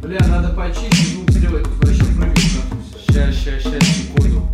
Бля, надо почистить звук сделать, тут вообще прыгает. Ща, секунду.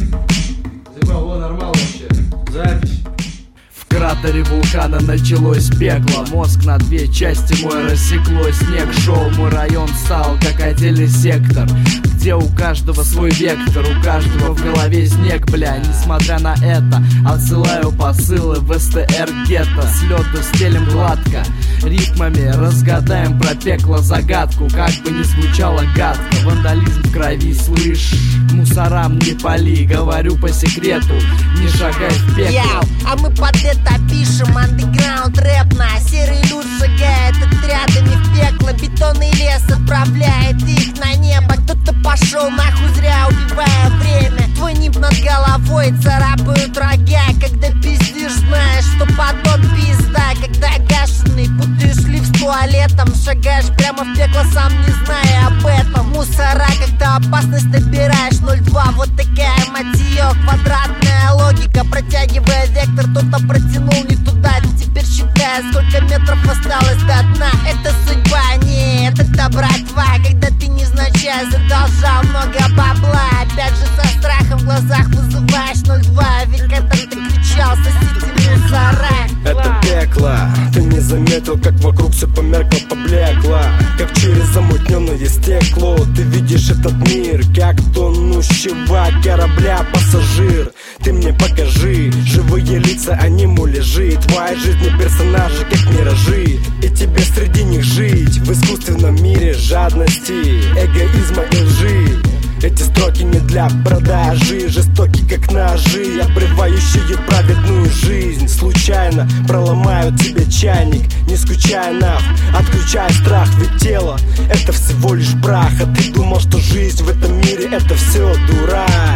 Забрал, нормально вообще. Запись. В кратере вулкана началось пекло. Мозг на две части мой рассекло. Снег шел, мой район стал как отдельный сектор, где у каждого свой вектор, у каждого в голове снег, бля. Несмотря на это, отсылаю посылы в СТР гетто. С лёту стелем гладко, ритмами разгадаем про пекло загадку. Как бы ни звучало гадко, вандализм в крови, слышь. Мусорам не пали, говорю по секрету, не шагай в пекло. А мы под это пишем андеграунд рэп. На серый люд шагает отрядами в пекло. Бетонный лес отправляет их на небо. Кто-то пошел нахуй зря, убивая время. Твой нип над головой царапают рога. Когда пиздишь, знаешь, что подон пизда. Когда гашеный путаешь лифт с туалетом, шагаешь прямо в пекло, сам не зная об этом. Мусора, когда опасность набираешь 0,2. Вот такая, мать ее, квадратная логика. Протягивая вектор, кто-то протянул не туда. Теперь считая, сколько метров осталось до дна. Это судьба, нет, это братва. Когда ты невзначай задолжал много бабла. Опять же со страхом в глазах вызываешь 0,2. Ведь когда ты кричал, сосите мусора. Это пекло, ты не заметил, как вокруг все померкло, поблекло. Как через замутненное стекло ты видишь этот мир, как тонущего корабля пассажир. Ты мне покажи живые лица, они муляжи. Твои жизни персонажи, как миражи. И тебе среди них жить в искусственном мире жадности, эгоизма и лжи. Эти строки не для продажи, жестоки как ножи, обрывающие праведную жизнь. Случайно проломают тебе чайник, не скучая нах, отключая страх. Ведь тело — это всего лишь прах, а ты думал, что жизнь в этом мире — это все дурак.